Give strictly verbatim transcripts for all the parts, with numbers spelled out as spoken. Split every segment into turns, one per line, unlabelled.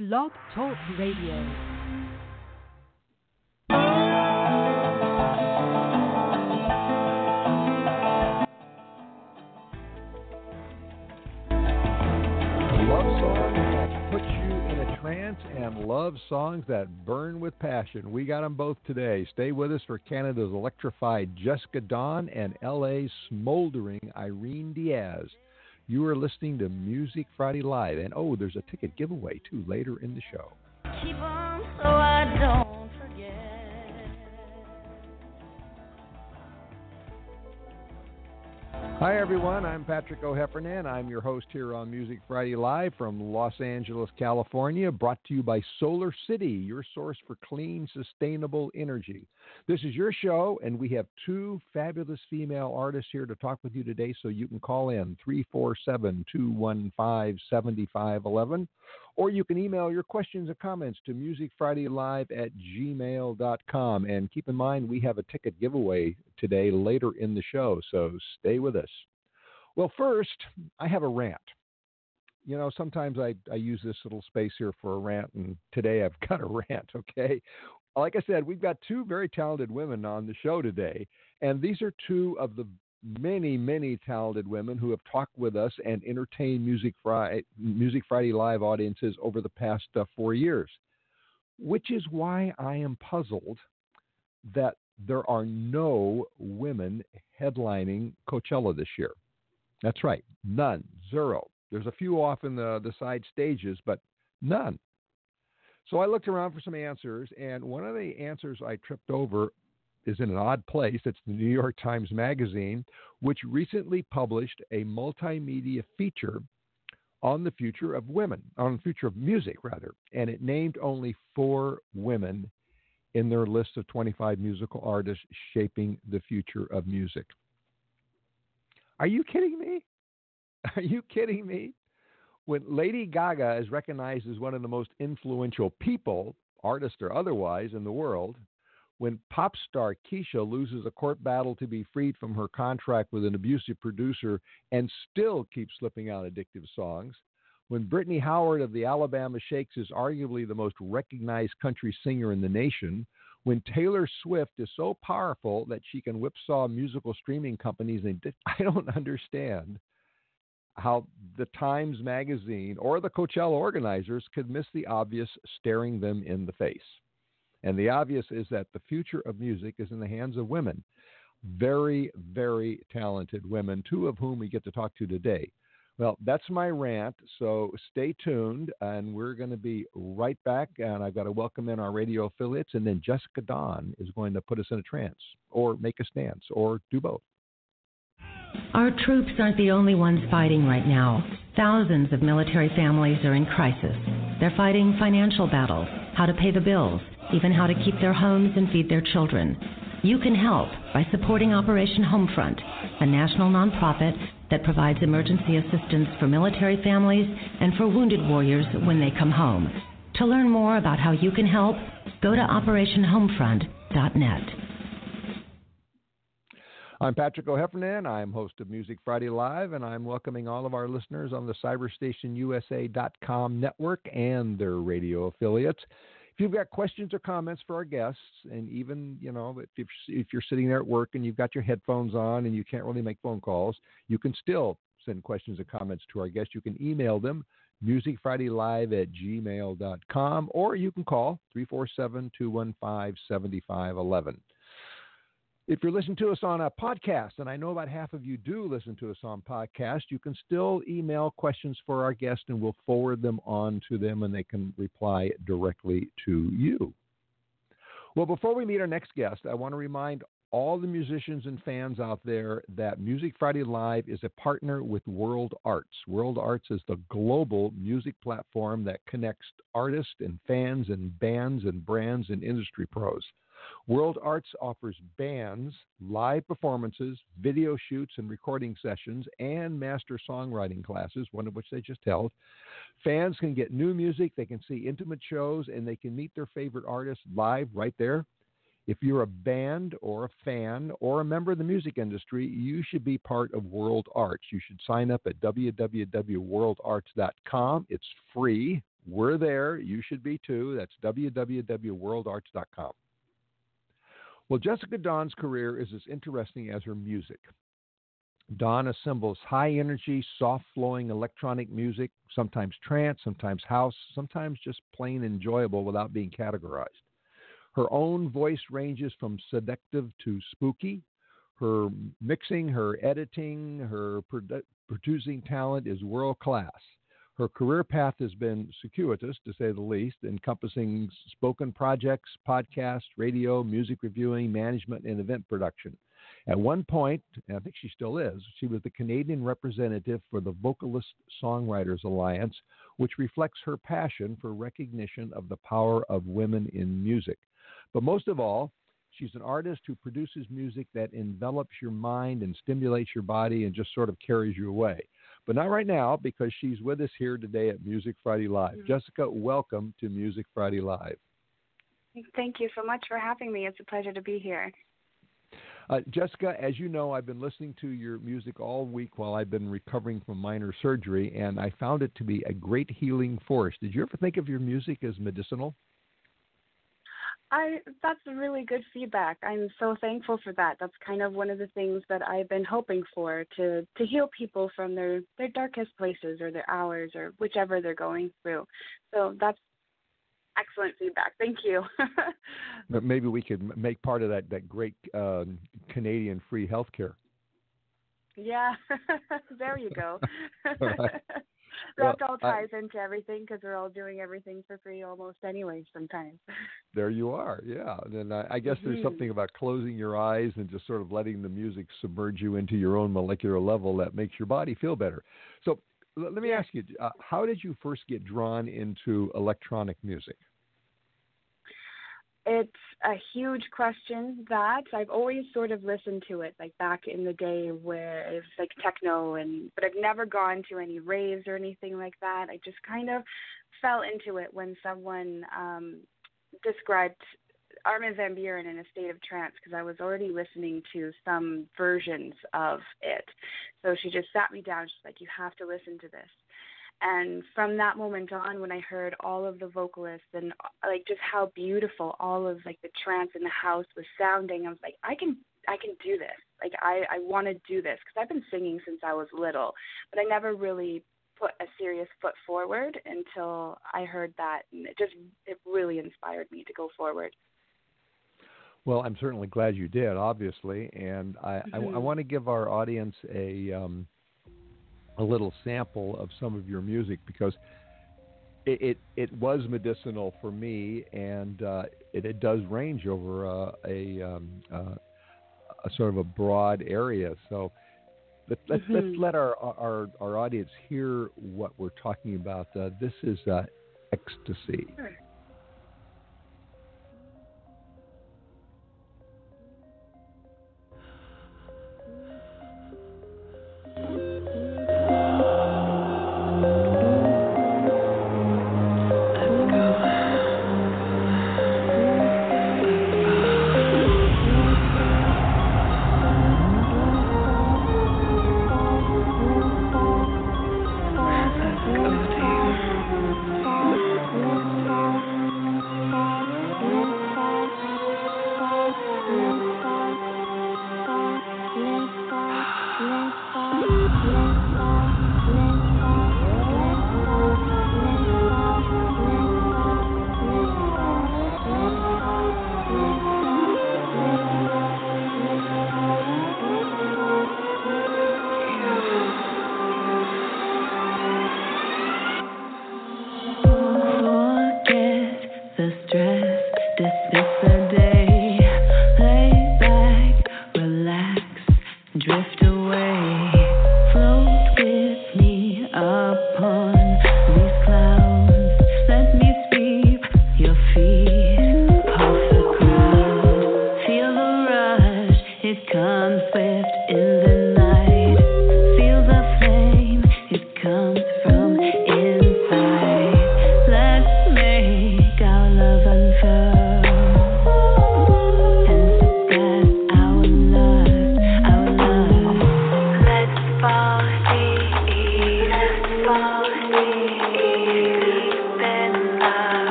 Blog Talk Radio.
And love songs that burn with passion. We got them both today. Stay with us for Canada's electrified Jessica Dawn and L A's smoldering Irene Diaz. You are listening to Music Friday Live. And oh, there's a ticket giveaway too later in the show.
Keep on so I don't forget.
Hi, everyone. I'm Patrick O'Heffernan. I'm your host here on Music Friday Live from Los Angeles, California, brought to you by Solar City, your source for clean, sustainable energy. This is your show, and we have two fabulous female artists here to talk with you today, so you can call in three four seven, two one five, seven five one one, or you can email your questions and comments to musicfridaylive at gmail dot com. And keep in mind, we have a ticket giveaway today later in the show, so stay with us. Well, first, I have a rant. You know, sometimes I, I use this little space here for a rant, and today I've got a rant, okay? Like I said, we've got two very talented women on the show today, and these are two of the many, many talented women who have talked with us and entertained Music Friday, Music Friday Live audiences over the past uh, four years, which is why I am puzzled that there are no women headlining Coachella this year. That's right, none, zero. There's a few off in the, the side stages, but none. So I looked around for some answers, and one of the answers I tripped over is in an odd place. It's the New York Times Magazine, which recently published a multimedia feature on the future of women, on the future of music, rather, and it named only four women in their list of twenty-five musical artists shaping the future of music. Are you kidding me? Are you kidding me? When Lady Gaga is recognized as one of the most influential people, artist or otherwise, in the world, when pop star Keisha loses a court battle to be freed from her contract with an abusive producer and still keeps slipping out addictive songs, when Brittany Howard of the Alabama Shakes is arguably the most recognized country singer in the nation, when Taylor Swift is so powerful that she can whipsaw musical streaming companies, and I don't understand how the Times Magazine or the Coachella organizers could miss the obvious staring them in the face. And the obvious is that the future of music is in the hands of women. Very, very talented women, two of whom we get to talk to today. Well, that's my rant, so stay tuned, and we're going to be right back, and I've got to welcome in our radio affiliates, and then Jessica Dawn is going to put us in a trance, or make us dance, or do both.
Our troops aren't the only ones fighting right now. Thousands of military families are in crisis. They're fighting financial battles, how to pay the bills, even how to keep their homes and feed their children. You can help by supporting Operation Homefront, a national nonprofit that provides emergency assistance for military families and for wounded warriors when they come home. To learn more about how you can help, go to operation homefront dot net.
I'm Patrick O'Heffernan. I'm host of Music Friday Live, and I'm welcoming all of our listeners on the cyberstation U S A dot com network and their radio affiliates. If you've got questions or comments for our guests, and even, you know, if you're, if you're sitting there at work and you've got your headphones on and you can't really make phone calls, you can still send questions or comments to our guests. You can email them, musicfridaylive at gmail dot com, or you can call three four seven, two one five, seven five one one. If you're listening to us on a podcast, and I know about half of you do listen to us on podcast, you can still email questions for our guest, and we'll forward them on to them, and they can reply directly to you. Well, before we meet our next guest, I want to remind all the musicians and fans out there that Music Friday Live is a partner with World Arts. World Arts is the global music platform that connects artists and fans and bands and brands and industry pros. World Arts offers bands, live performances, video shoots and recording sessions, and master songwriting classes, one of which they just held. Fans can get new music, they can see intimate shows, and they can meet their favorite artists live right there. If you're a band or a fan or a member of the music industry, you should be part of World Arts. You should sign up at w w w dot world arts dot com. It's free. We're there. You should be too. That's w w w dot world arts dot com. Well, Jessica Dawn's career is as interesting as her music. Dawn assembles high-energy, soft-flowing electronic music, sometimes trance, sometimes house, sometimes just plain enjoyable without being categorized. Her own voice ranges from seductive to spooky. Her mixing, her editing, her produ- producing talent is world-class. Her career path has been circuitous, to say the least, encompassing spoken projects, podcasts, radio, music reviewing, management, and event production. At one point, and I think she still is, she was the Canadian representative for the Vocalist Songwriters Alliance, which reflects her passion for recognition of the power of women in music. But most of all, she's an artist who produces music that envelops your mind and stimulates your body and just sort of carries you away. But not right now, because she's with us here today at Music Friday Live. Mm-hmm. Jessica, welcome to Music Friday Live.
Thank you so much for having me. It's a pleasure to be here.
Uh, Jessica, as you know, I've been listening to your music all week while I've been recovering from minor surgery, and I found it to be a great healing force. Did you ever think of your music as medicinal?
I that's really good feedback. I'm so thankful for that. That's kind of one of the things that I've been hoping for, to, to heal people from their, their darkest places or their hours or whichever they're going through. So that's excellent feedback. Thank you.
But maybe we could make part of that, that great uh, Canadian free healthcare.
Yeah, there you go.
Right.
That
Well,
all ties I, into everything because we're all doing everything for free almost anyway sometimes.
There you are, yeah. And I, I guess mm-hmm. there's something about closing your eyes and just sort of letting the music submerge you into your own molecular level that makes your body feel better. So let, let me
yeah.
ask you, uh, how did you first get drawn into electronic music?
It's a huge question that I've always sort of listened to it, like back in the day where it was like techno, and but I've never gone to any raves or anything like that. I just kind of fell into it when someone um, described Armin van Buuren in a state of trance, because I was already listening to some versions of it. So she just sat me down. She's like, you have to listen to this. And from that moment on, when I heard all of the vocalists and like just how beautiful all of like the trance in the house was sounding, I was like, I can, I can do this. Like I, I want to do this, because I've been singing since I was little, but I never really put a serious foot forward until I heard that, and it just, it really inspired me to go forward.
Well, I'm certainly glad you did, obviously, and I, mm-hmm. I, I want to give our audience a. Um, a little sample of some of your music, because it it, it was medicinal for me, and uh, it, it does range over uh, a, um, uh, a sort of a broad area. So let, let's, mm-hmm. let's let our, our our audience hear what we're talking about. Uh, this is uh, Ecstasy.
Sure.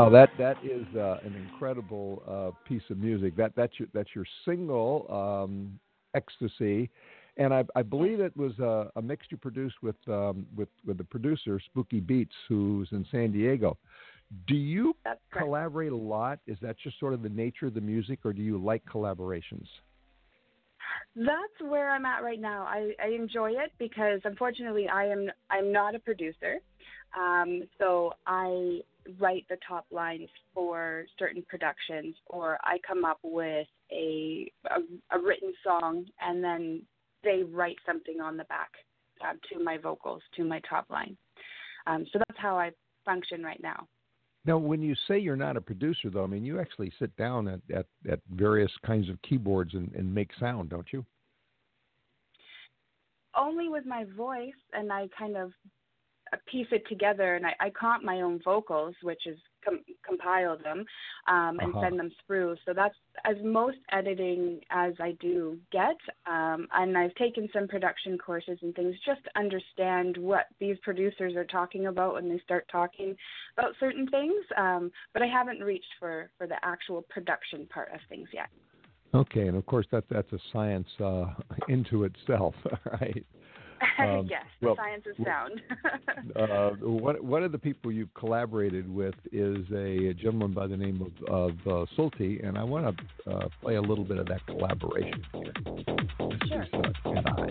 Well, that that is uh, an incredible uh, piece of music. That that's your that's your single, um, "Ecstasy," and I, I believe it was a, a mix you produced with um, with with the producer Spooky Beats, who's in San Diego. Do you collaborate a lot? Is that just sort of the nature of the music, or do you like collaborations?
That's where I'm at right now. I, I enjoy it because, unfortunately, I am I'm not a producer. Um, so I write the top lines for certain productions, or I come up with a a, a written song, and then they write something on the back uh, to my vocals, to my top line. Um, so that's how I function right now.
Now, when you say you're not a producer, though, I mean, you actually sit down at, at, at various kinds of keyboards and, and make sound, don't you?
Only with my voice, and I kind of piece it together, and I, I comp my own vocals, which is com- compile them um, and uh-huh. send them through. So that's as most editing as I do get. Um, and I've taken some production courses and things just to understand what these producers are talking about when they start talking about certain things. Um, but I haven't reached for, for the actual production part of things yet.
Okay, and of course that that's a science uh, into itself, right?
Um, yes, the well, science of sound.
uh, one, one of the people you've collaborated with is a gentleman by the name of, of uh, Solti, and I want to uh, play a little bit of that collaboration here. This
sure.
is uh, Cat Eyes.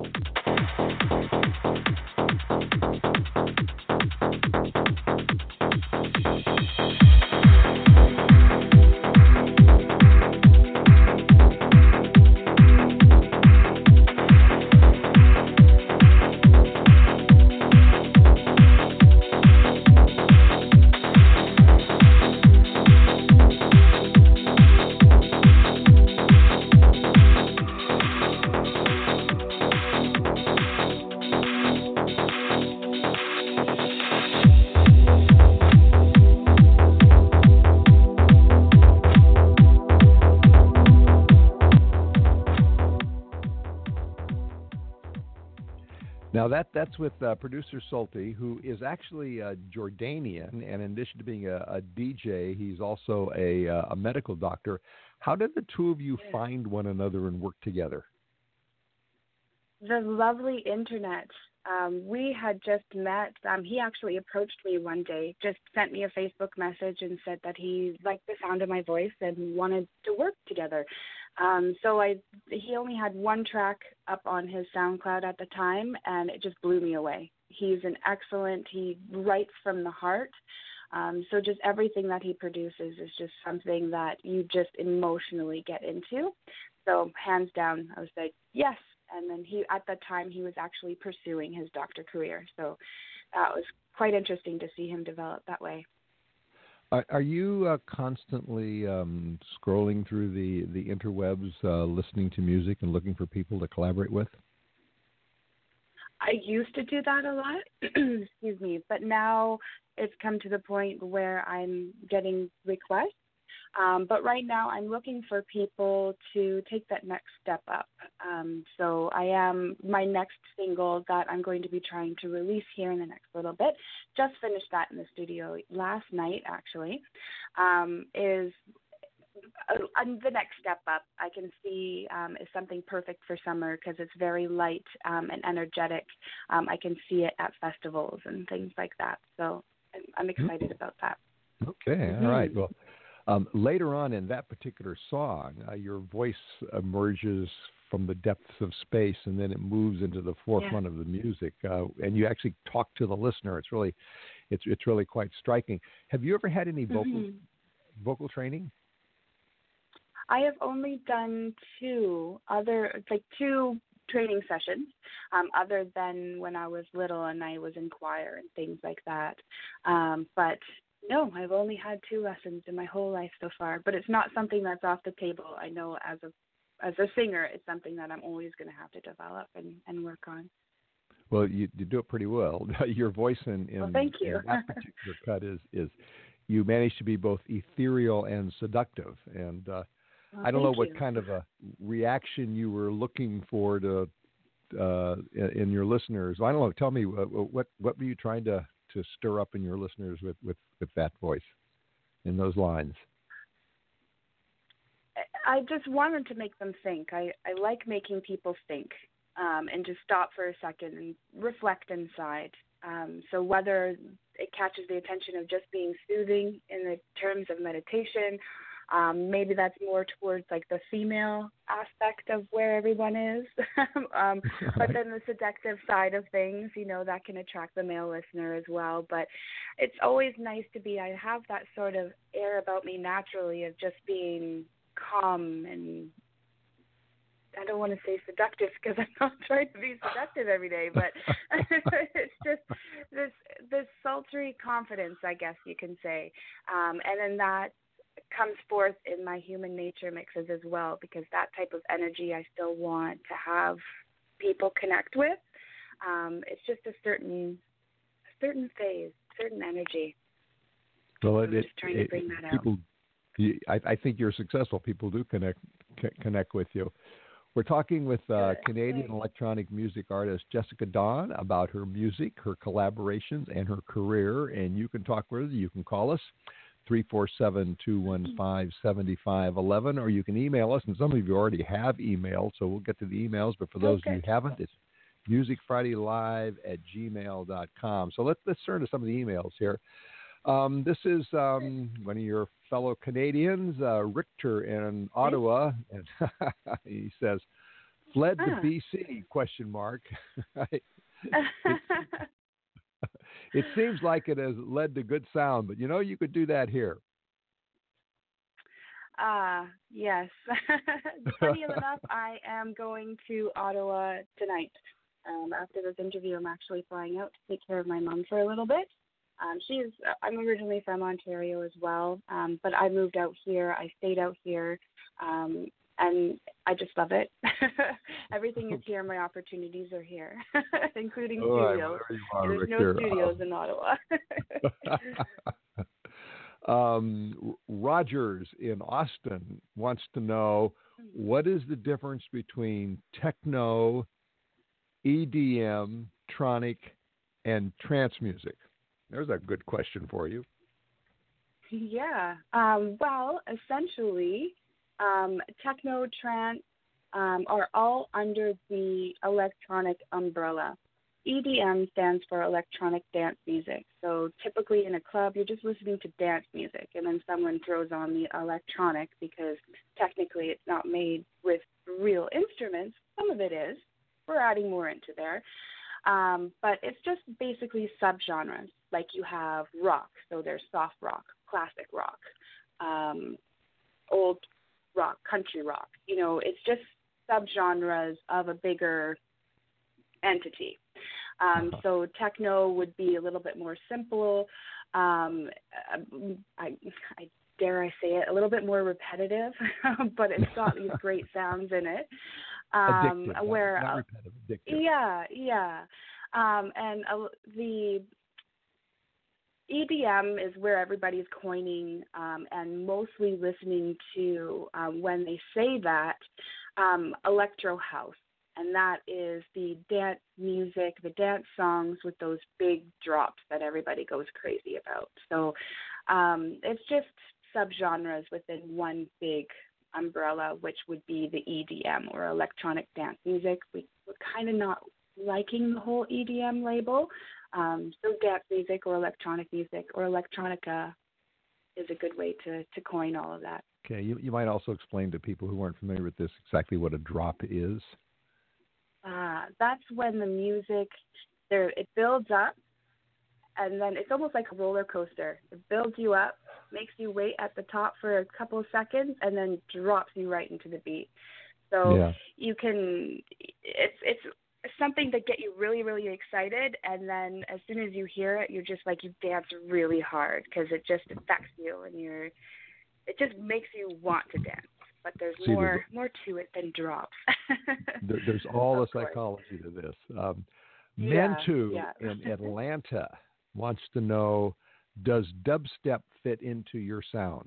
Now, that, that's with uh, producer Solti, who is actually uh, Jordanian, and in addition to being a, a D J, he's also a, uh, a medical doctor. How did the two of you find one another and work together?
The lovely internet. Um, we had just met. Um, he actually approached me one day, just sent me a Facebook message and said that he liked the sound of my voice and wanted to work together. Um, so I, he only had one track up on his SoundCloud at the time, and it just blew me away. He's an excellent, he writes from the heart. Um, so just everything that he produces is just something that you just emotionally get into. So hands down, I was like, yes. And then he, at that time, he was actually pursuing his doctor career. So that was quite interesting to see him develop that way.
Are, are you uh, constantly um, scrolling through the, the interwebs, uh, listening to music and looking for people to collaborate with?
I used to do that a lot, excuse me, but now it's come to the point where I'm getting requests. Um, but right now I'm looking for people to take that next step up. Um, so I am, my next single that I'm going to be trying to release here in the next little bit, just finished that in the studio last night actually, um, is uh, the next step up. I can see um, is something perfect for summer because it's very light um, and energetic. Um, I can see it at festivals and things like that. So I'm, I'm excited about that.
Okay, mm-hmm. All right. Well, Um, later on in that particular song, uh, your voice emerges from the depths of space, and then it moves into the forefront yeah. of the music, uh, and you actually talk to the listener. It's really, it's it's really quite striking. Have you ever had any vocal mm-hmm. vocal training?
I have only done two other, like two training sessions, um, other than when I was little and I was in choir and things like that. Um, but No, I've only had two lessons in my whole life so far, but it's not something that's off the table. I know as a as a singer, it's something that I'm always going to have to develop and, and work on.
Well, you, you do it pretty well. Your voice in, in,
well, thank you.
in that particular cut is, is you manage to be both ethereal and seductive. And uh, well, I don't know what
you.
kind of a reaction you were looking for to uh, in, in your listeners. I don't know. Tell me, uh, what what were you trying to to stir up in your listeners with, with, with that voice? in those lines?
I just wanted to make them think. I, I like making people think um, and just stop for a second and reflect inside. Um, so whether it catches the attention of just being soothing in the terms of meditation, um, maybe that's more towards like the female aspect of where everyone is. um, but then the seductive side of things, you know, that can attract the male listener as well. But it's always nice to be, I have that sort of air about me naturally of just being calm, and I don't want to say seductive because I'm not trying to be seductive every day, but it's just this this sultry confidence, I guess you can say, um, and then that comes forth in my human nature mixes as well, because that type of energy I still want to have people connect with. Um, it's just a certain a certain phase, certain energy.
Well,
I'm
it,
just trying
it,
to bring that
people,
out.
You, I, I think you're successful. People do connect c- connect with you. We're talking with uh, Canadian
Good.
electronic music artist Jessica Dawn about her music, her collaborations, and her career. And you can talk with her. You can call us, three four seven, two one five, seven five one one, or you can email us. And some of you already have emailed, so we'll get to the emails. But for those
Okay.
of you who haven't, it's music friday live at gmail dot com. So let's, let's turn to some of the emails here. Um, this is um, one of your fellow Canadians, uh, Richter in Ottawa, and he says, "Fled to
Ah.
B C?" Question mark. it, it seems like it has led to good sound, but you know you could do that here.
Ah, yes. Funny enough, I am going to Ottawa tonight. Um, after this interview, I'm actually flying out to take care of my mom for a little bit. Um, she's, I'm originally from Ontario as well, um, but I moved out here. I stayed out here, um, and I just love it. Everything is here. My opportunities are here, including
All right,
studios.
whatever you want,
There's
Richter.
no studios in Ottawa.
um, Rogers in Austin wants to know, what is the difference between techno, E D M, tronic, and trance music? There's a good question for you.
Yeah. Um, well, essentially, um, techno, trance um, are all under the electronic umbrella. E D M stands for electronic dance music. So typically in a club, you're just listening to dance music, and then someone throws on the electronic because technically it's not made with real instruments. Some of it is. We're adding more into there. Um, but it's just basically subgenres. Like you have rock, so there's soft rock, classic rock, um, old rock, country rock. You know, it's just subgenres of a bigger entity. Um, so techno would be a little bit more simple. Um, I, I dare I say it, a little bit more repetitive, but it's got these great sounds in it. Um,
Addictive,
where
not, not
uh,
repetitive, addictive.
Yeah, yeah. Um, and uh, the E D M is where everybody's coining um, and mostly listening to, um, when they say that, um, electro house. And that is the dance music, the dance songs with those big drops that everybody goes crazy about. So um, it's just subgenres within one big umbrella, which would be the E D M or electronic dance music. We, we're kind of not liking the whole E D M label. Um, so dance music or electronic music or electronica is a good way to, to coin all of that.
Okay, you, you might also explain to people who aren't familiar with this exactly what a drop is.
Uh, that's when the music, there it builds up, and then it's almost like a roller coaster. It builds you up, makes you wait at the top for a couple of seconds, and then drops you right into the beat. So
yeah.
you can, it's it's something to get you really, really excited, and then as soon as you hear it, you're just like, you dance really hard because it just affects you, and you're, it just makes you want to dance. But there's
See,
more
there's,
more to it than drops.
there, there's all the
Of course.
psychology to this. Um,
Yeah,
Mantu
yeah.
in Atlanta wants to know, does dubstep fit into your sound?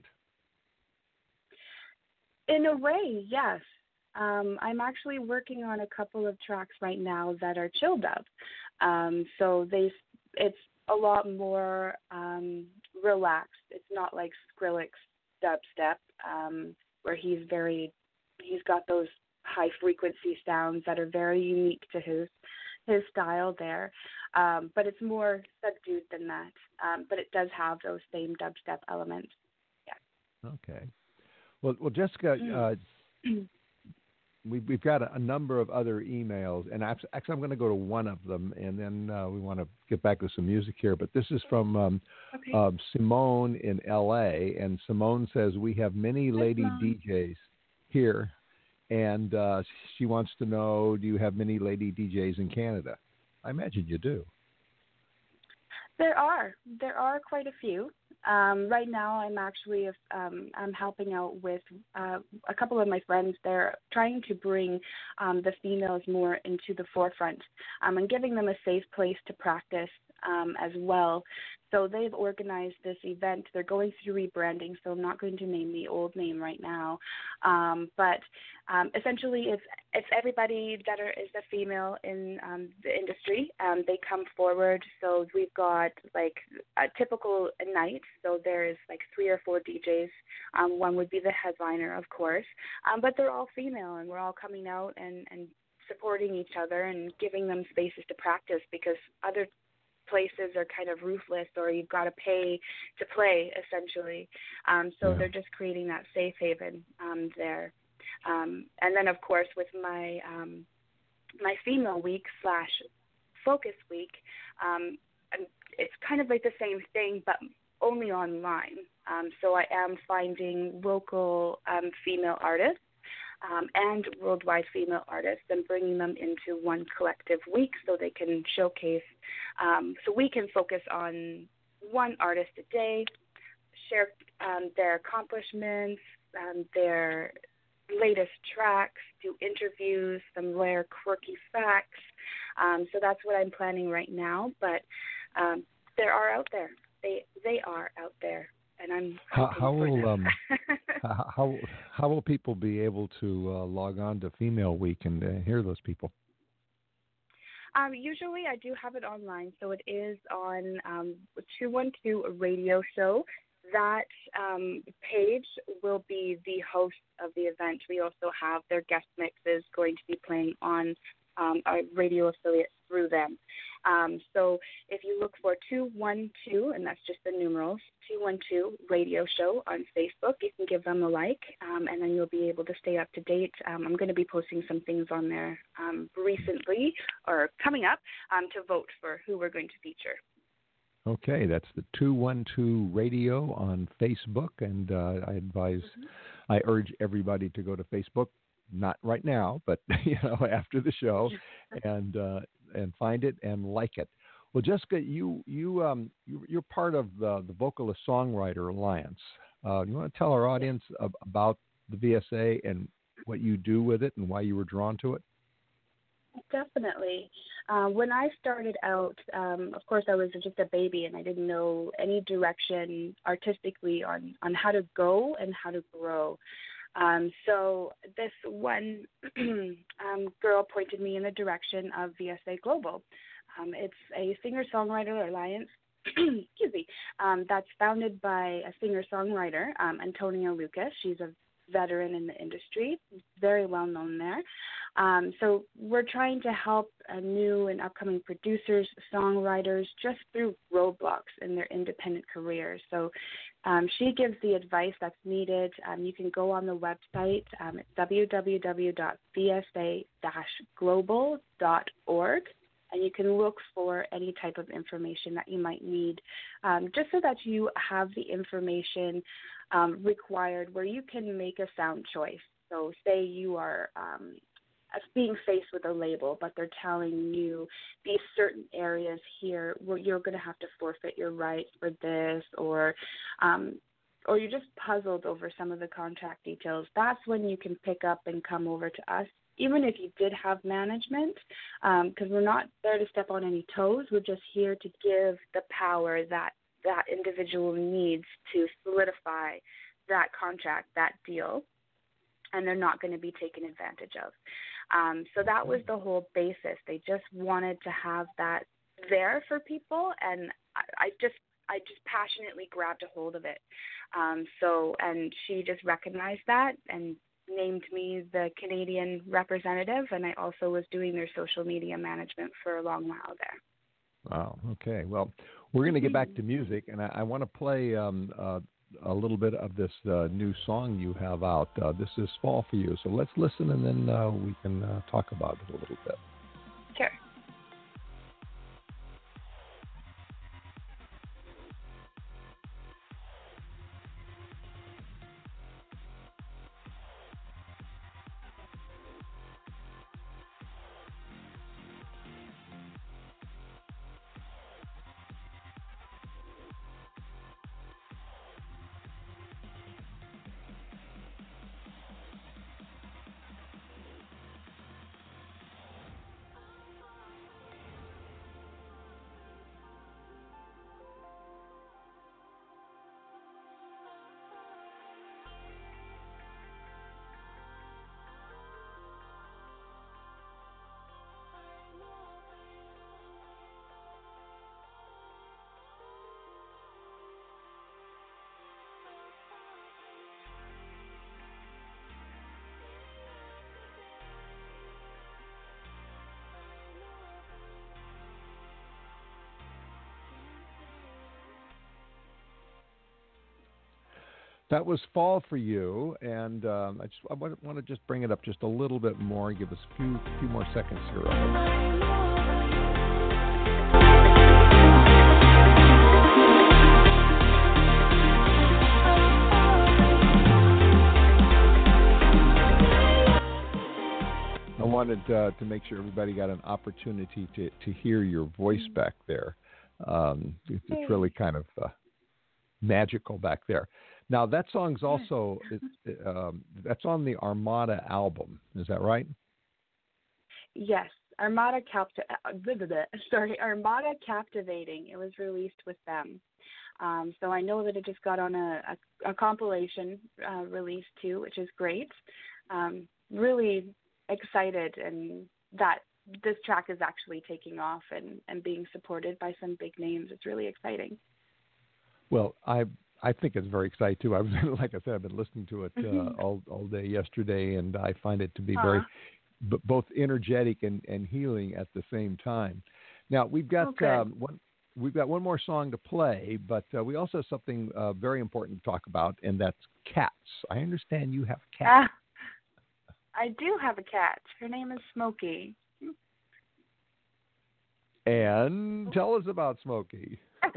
In a way, yes. Um, I'm actually working on a couple of tracks right now that are chill dub. Um, so they, it's a lot more um, relaxed. It's not like Skrillex dubstep, um, where he's very, he's got those high frequency sounds that are very unique to his his style there. Um, but it's more subdued than that. Um, but it does have those same dubstep elements. Yeah.
Okay. Well, well, Jessica, uh, we've we've got a, a number of other emails, and actually, I'm going to go to one of them, and then uh, we want to get back to some music here. But this is from um,
Okay.
uh, Simone in L A, and Simone says we have many
Hi,
lady
Simone.
D Js here, and uh, she wants to know, do you have many lady D Js in Canada? I imagine you do.
There are. There are quite a few. Um, right now, I'm actually um, I'm helping out with uh, a couple of my friends. They're trying to bring um, the females more into the forefront um, and giving them a safe place to practice um, as well. So they've organized this event. They're going through rebranding, so I'm not going to name the old name right now. Um, but um, essentially, it's it's everybody that are, is a female in um, the industry. Um, they come forward. So we've got like a typical night. So there's like three or four D Js. Um, one would be the headliner, of course. Um, but they're all female, and we're all coming out and, and supporting each other and giving them spaces to practice, because other places are kind of ruthless, or you've got to pay to play, essentially. Um, so
Yeah.
they're just creating that safe haven um, there. Um, and then, of course, with my um, my female week slash focus week, um, it's kind of like the same thing, but only online. Um, so I am finding local um, female artists Um, and worldwide female artists, and bringing them into one collective week so they can showcase, um, so we can focus on one artist a day, share um, their accomplishments, um, their latest tracks, do interviews, some rare quirky facts. Um, so that's what I'm planning right now, but um, they are out there. They they are out there. And I'm
How, how
for
will
them.
um, how, how how will people be able to uh, log on to Female Week and uh, hear those people?
Um, usually I do have it online, so it is on um, two one two Radio Show. That um, page will be the host of the event. We also have their guest mixes going to be playing on um, our radio affiliate through them. Um, so if you look for two one two, and that's just the numerals, two one two Radio Show on Facebook, you can give them a like, um, and then you'll be able to stay up to date. Um, I'm going to be posting some things on there um, recently, or coming up, um, to vote for who we're going to feature.
Okay, that's the two one two Radio on Facebook, and uh, I advise, mm-hmm. I urge everybody to go to Facebook, not right now, but you know, after the show, and uh, and find it and like it. Well, Jessica, you you um you, you're part of the the Vocalist Songwriter Alliance. Uh, you want to tell our audience ab- about the V S A and what you do with it and why you were drawn to it?
Definitely. Uh, when I started out, um, of course, I was just a baby, and I didn't know any direction artistically on, on how to go and how to grow. Um, so this one um, girl pointed me in the direction of V S A Global. Um, it's a singer-songwriter alliance, excuse me, um, that's founded by a singer-songwriter, um, Antonia Lucas. She's a veteran in the industry, very well known there. Um, so we're trying to help uh, new and upcoming producers, songwriters, just through roadblocks in their independent careers. So um, she gives the advice that's needed. Um, you can go on the website. Um, it's w w w dot v s a dash global dot org. And you can look for any type of information that you might need, um, just so that you have the information um, required where you can make a sound choice. So say you are um, being faced with a label, but they're telling you these certain areas here where you're going to have to forfeit your rights for this, or um, or you're just puzzled over some of the contract details. That's when you can pick up and come over to us. Even if you did have management, because um, we're not there to step on any toes, we're just here to give the power that that individual needs to solidify that contract, that deal, and they're not going to be taken advantage of. Um, so that was the whole basis. They just wanted to have that there for people, and I, I just I just passionately grabbed a hold of it. Um, so, and she just recognized that and named me the Canadian representative, and I also was doing their social media management for a long while there.
Wow. Okay. Well, we're going to get back to music, and I, I want to play um, uh, a little bit of this uh, new song you have out. Uh, this is Fall for You. So let's listen, and then uh, we can uh, talk about it a little bit.
Sure.
That was Fall for You, and um, I just I want, want to just bring it up just a little bit more, give us a few few more seconds here. I wanted uh, to make sure everybody got an opportunity to, to hear your voice back there. Um, it's, it's really kind of uh, magical back there. Now, that song's also, it, um, that's on the Armada album. Is that right?
Yes. Armada Capti- sorry, Armada Captivating. It was released with them. Um, so I know that it just got on a, a, a compilation uh, release too, which is great. Um, really excited and that this track is actually taking off and, and being supported by some big names. It's really exciting.
Well, I I think it's very exciting too. I was, like I said, I've been listening to it uh,
mm-hmm.
all all day yesterday, and I find it to be
uh-huh.
very b- both energetic and, and healing at the same time. Now we've got
okay.
um, one we've got one more song to play, but uh, we also have something uh, very important to talk about, and that's cats. I understand you have cats.
Ah, I do have a cat. Her name is Smokey.
And tell us about Smokey.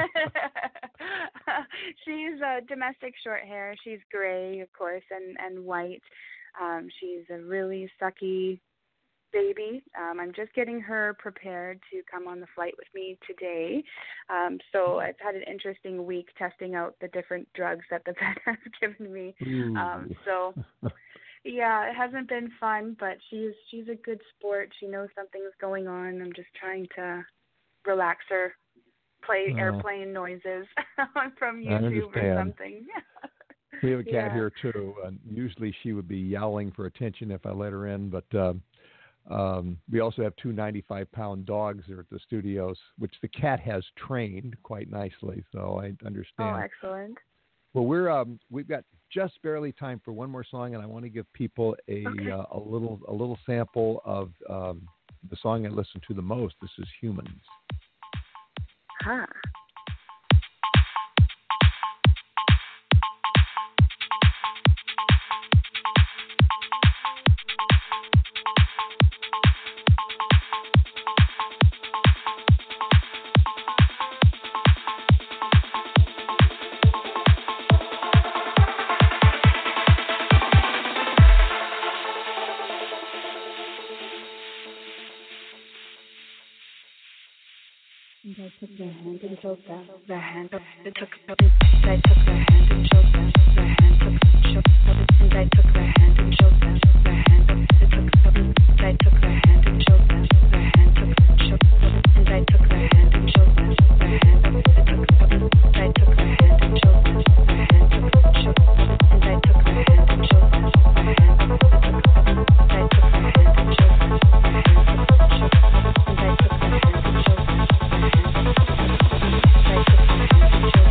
She's a domestic short hair. She's gray, of course, and, and white. Um, she's a really sucky baby. Um, I'm just getting her prepared to come on the flight with me today. Um, so I've had an interesting week testing out the different drugs that the vet has given me. Um, so, yeah, it hasn't been fun, but she's she's a good sport. She knows something's going on. I'm just trying to relax her. Play
oh.
airplane noises from YouTube or something.
We have a cat
yeah.
here too, and usually she would be yowling for attention if I let her in. But um, um, we also have two ninety-five pound dogs here at the studios, which the cat has trained quite nicely. So I understand.
Oh, excellent.
Well, we're um, we've got just barely time for one more song, and I want to give people a
okay.
uh, a little a little sample of um, the song I listen to the most. This is Humans.
Huh. I took their hand and choked them. Their hand up. They took. I took their hand and choked them. Their hand took. Choked them. And I took their hand and choked them. Their hand up. They took. I took their hand and choked them. Their hand took. Choked them. And I took their hand and choked them. Their hand up. They took. I took their hand and choked them. Their hand took. Choked them. And I took their hand and choked them. Their hand up. They took. I took their hand and choked them. Their hand took. Choked them. And I took their hand and choked them. Their hand up. They took. I took their hand and choked them.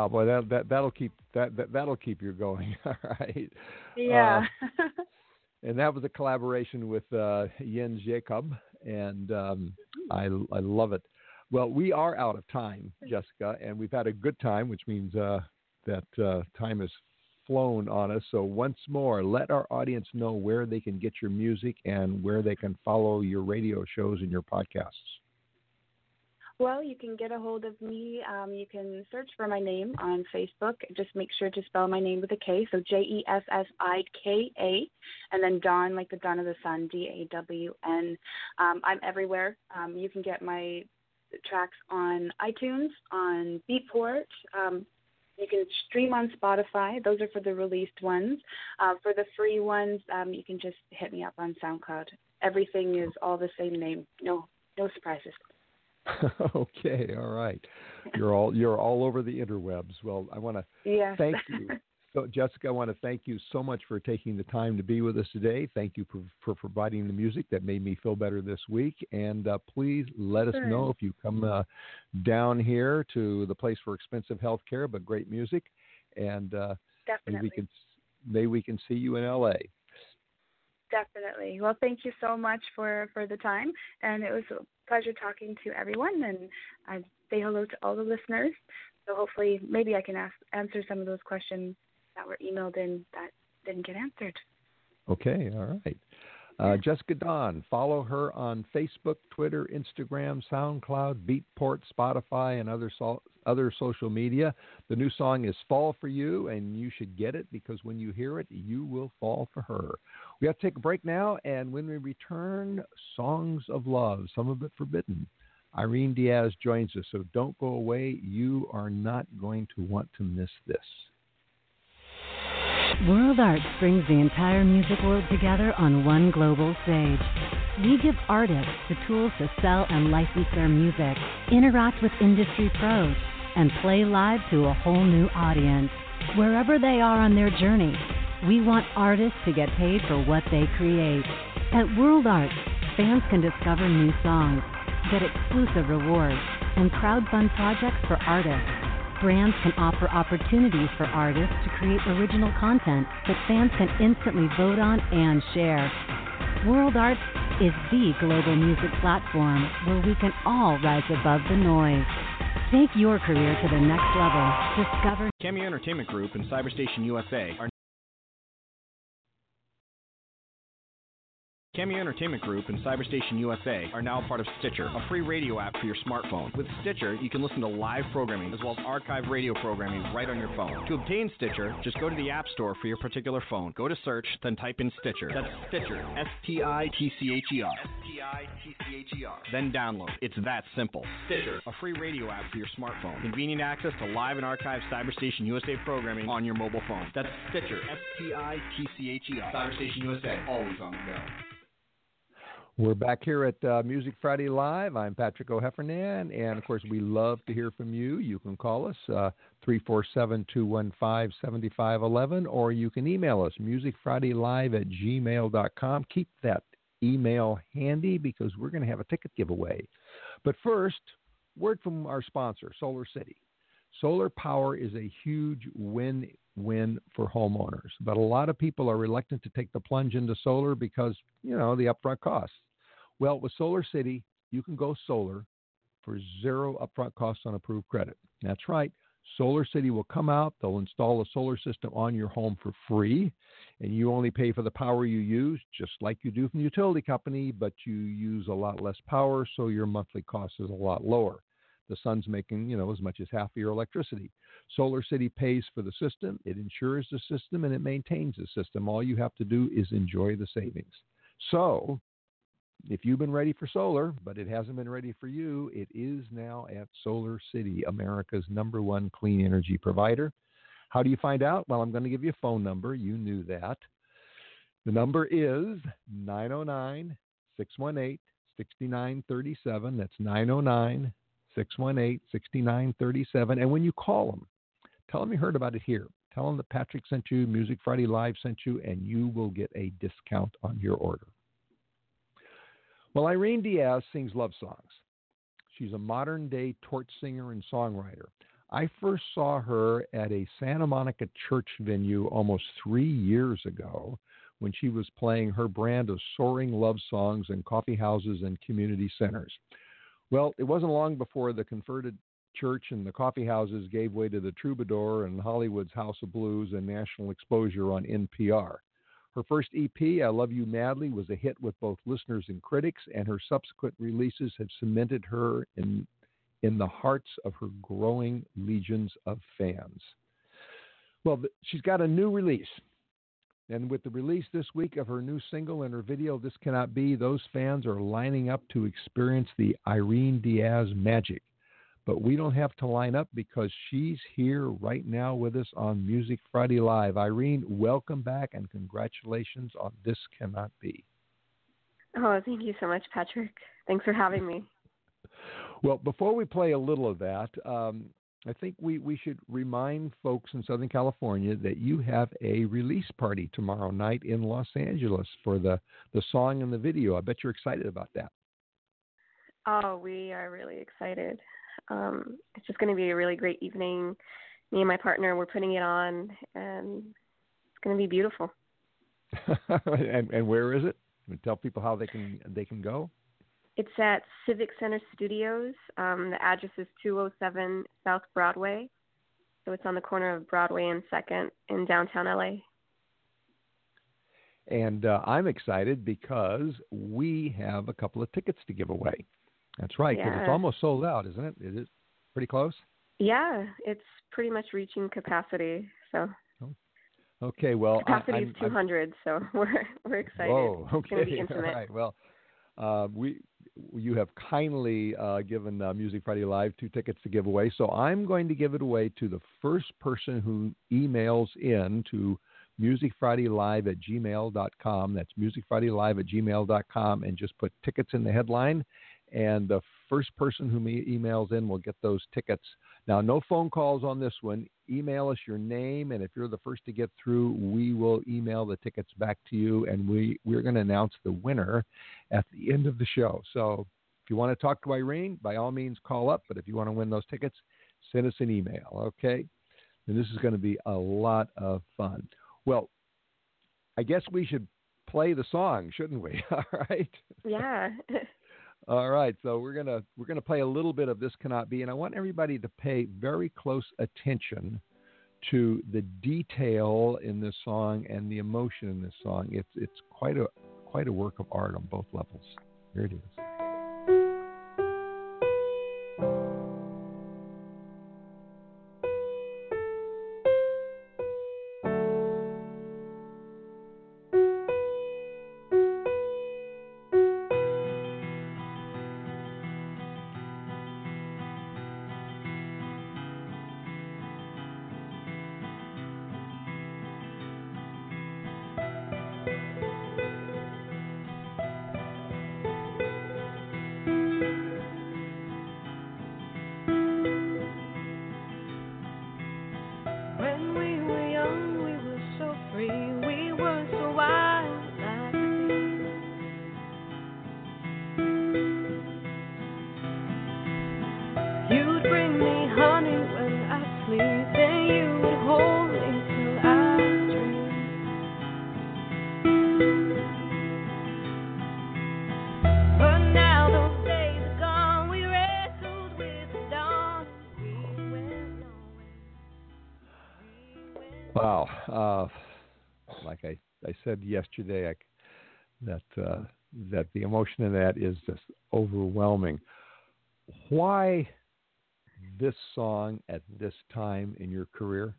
Wow, boy, that that that'll keep that, that that'll keep you going. All right.
Yeah.
Uh, and that was a collaboration with uh, Jens Jacob, and um, I I love it. Well, we are out of time, Jessica, and we've had a good time, which means uh, that uh, time has flown on us. So once more, let our audience know where they can get your music and where they can follow your radio shows and your podcasts.
Well, you can get a hold of me. Um, you can search for my name on Facebook. Just make sure to spell my name with a K, so J E S S I K A, and then Dawn, like the dawn of the sun, D A W N. Um, I'm everywhere. Um, you can get my tracks on iTunes, on Beatport. Um, you can stream on Spotify. Those are for the released ones. Uh, for the free ones, um, you can just hit me up on SoundCloud. Everything is all the same name. No, no surprises.
Okay, all right. You're all you're all over the interwebs. Well, I want to
yes.
thank you. So, Jessica, I want to thank you so much for taking the time to be with us today. Thank you for, for providing the music that made me feel better this week. And uh, please let us
sure.
know if you come uh, down here to the place for expensive health care but great music. And uh,
Definitely.
maybe we can maybe we can see you in L A.
Definitely. Well, thank you so much for, for the time. And it was a pleasure talking to everyone. And I say hello to all the listeners. So hopefully maybe I can ask, answer some of those questions that were emailed in that didn't get answered.
Okay, all right. Uh, Jessica Dawn, follow her on Facebook, Twitter, Instagram, SoundCloud, Beatport, Spotify, and other so- other social media. The new song is Fall for You, and you should get it because when you hear it, you will fall for her. We have to take a break now, and when we return, Songs of Love, some of it forbidden. Irene Diaz joins us, so don't go away. You are not going to want to miss this.
World Arts brings the entire music world together on one global stage. We give artists the tools to sell and license their music, interact with industry pros, and play live to a whole new audience. Wherever they are on their journey, we want artists to get paid for what they create. At World Arts, fans can discover new songs, get exclusive rewards, and crowdfund projects for artists. Brands can offer opportunities for artists to create original content that fans can instantly vote on and share. World Arts is the global music platform where we can all rise above the noise. Take your career to the next level. Discover
Cameo Entertainment Group and Cyberstation U S A are Cameo Entertainment Group and Cyberstation U S A are now part of Stitcher, a free radio app for your smartphone. With Stitcher, you can listen to live programming as well as archived radio programming right on your phone. To obtain Stitcher, just go to the App Store for your particular phone. Go to search, then type in Stitcher. That's Stitcher, S T I T C H E R. S T I T C H E R. Then download. It's that simple. Stitcher, a free radio app for your smartphone. Convenient access to live and archived Cyberstation U S A programming on your mobile phone. That's Stitcher, S T I T C H E R. Cyberstation U S A, always on the go.
We're back here at uh, Music Friday Live. I'm Patrick O'Heffernan, and, of course, we love to hear from you. You can call us, uh, three four seven, two one five, seven five one one, or you can email us, musicfridaylive at gmail dot com. Keep that email handy because we're going to have a ticket giveaway. But first, word from our sponsor, Solar City. Solar power is a huge win-win for homeowners, but a lot of people are reluctant to take the plunge into solar because, you know, the upfront costs. Well, with Solar City, you can go solar for zero upfront costs on approved credit. That's right. Solar City will come out. They'll install a solar system on your home for free, and you only pay for the power you use, just like you do from the utility company, but you use a lot less power, so your monthly cost is a lot lower. The sun's making, you know, as much as half of your electricity. Solar City pays for the system, it insures the system, and it maintains the system. All you have to do is enjoy the savings. So, if you've been ready for solar, but it hasn't been ready for you, it is now at Solar City, America's number one clean energy provider. How do you find out? Well, I'm going to give you a phone number. You knew that. The number is nine oh nine, six one eight, six nine three seven. That's nine oh nine, six one eight, six nine three seven. And when you call them, tell them you heard about it here. Tell them that Patrick sent you, Music Friday Live sent you, and you will get a discount on your order. Well, Irene Diaz sings love songs. She's a modern-day torch singer and songwriter. I first saw her at a Santa Monica church venue almost three years ago when she was playing her brand of soaring love songs in coffee houses and community centers. Well, it wasn't long before the converted church and the coffee houses gave way to the Troubadour and Hollywood's House of Blues and national exposure on N P R. Her first E P, I Love You Madly, was a hit with both listeners and critics, and her subsequent releases have cemented her in, in the hearts of her growing legions of fans. Well, she's got a new release. And with the release this week of her new single and her video, This Cannot Be, those fans are lining up to experience the Irene Diaz magic. But we don't have to line up because she's here right now with us on Music Friday Live. Irene, welcome back and congratulations on This Cannot Be.
Oh, thank you so much, Patrick. Thanks for having me.
Well, before we play a little of that, um, I think we, we should remind folks in Southern California that you have a release party tomorrow night in Los Angeles for the, the song and the video. I bet you're excited about that.
Oh, we are really excited. Um, it's just going to be a really great evening. Me and my partner, we're putting it on, and it's going to be beautiful.
and, and where is it? Tell people how they can they can go.
It's at Civic Center Studios. Um, the address is two oh seven South Broadway. So it's on the corner of Broadway and second in downtown L A.
And uh, I'm excited because we have a couple of tickets to give away. That's right, because
yeah.
It's almost sold out, isn't it? Is it pretty close?
Yeah, it's pretty much reaching capacity. So
okay, well,
capacity
I,
is two hundred, I'm, so we're we're excited.
Whoa, okay,
it's going to be intimate.
All right. Well, uh, we you have kindly uh, given uh, Music Friday Live two tickets to give away, so I'm going to give it away to the first person who emails in to musicfridaylive at gmail dot com. That's musicfridaylive at gmail dot com, and just put tickets in the headline. And the first person who me emails in will get those tickets. Now, no phone calls on this one. Email us your name, and if you're the first to get through, we will email the tickets back to you, and we, we're going to announce the winner at the end of the show. So if you want to talk to Irene, by all means, call up. But if you want to win those tickets, send us an email, okay? And this is going to be a lot of fun. Well, I guess we should play the song, shouldn't we? All right?
Yeah.
All right, so we're gonna we're gonna play a little bit of This Cannot Be, and I want everybody to pay very close attention to the detail in this song and the emotion in this song. It's it's quite a quite a work of art on both levels. Here it is. Wow. Uh, like I, I said yesterday, I, that uh, that the emotion in that is just overwhelming. Why this song at this time in your career?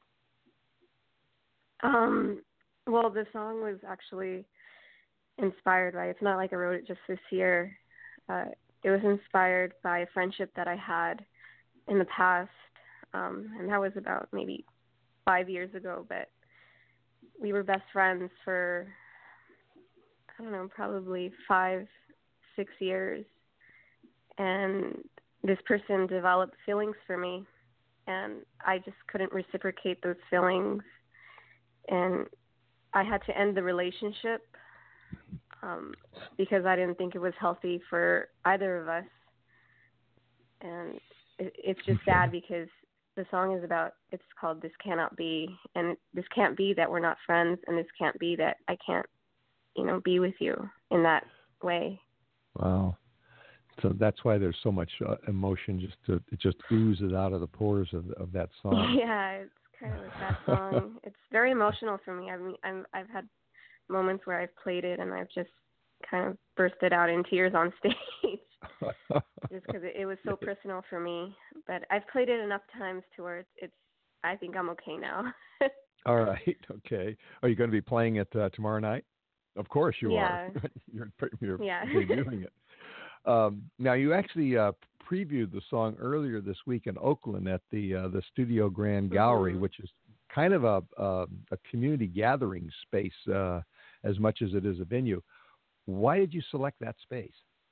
Um, well, the song was actually inspired by, it's not like I wrote it just this year. Uh, it was inspired by a friendship that I had in the past, um, and that was about maybe five years ago, but we were best friends for, I don't know, probably five, six years. And this person developed feelings for me, and I just couldn't reciprocate those feelings. And I had to end the relationship um, because I didn't think it was healthy for either of us. And it, it's just sad because the song is about, it's called This Cannot Be, and this can't be that we're not friends, and this can't be that I can't, you know, be with you in that way.
Wow. So that's why there's so much uh, emotion. Just to, it just oozes out of the pores of of that song.
Yeah, it's kind of like that song. It's very emotional for me. I mean, I'm, I've had moments where I've played it and I've just kind of bursted out in tears on stage, just because it, it was so personal for me. But I've played it enough times to where it's. it's I think I'm okay now.
All right. Okay. Are you going to be playing it uh, tomorrow night? Of course you
yeah.
are. you're you're
yeah.
debuting it. Um, now, you actually uh, previewed the song earlier this week in Oakland at the uh, the Studio Grand Gallery,
mm-hmm.
which is kind of a a, a community gathering space uh, as much as it is a venue. Why did you select that space?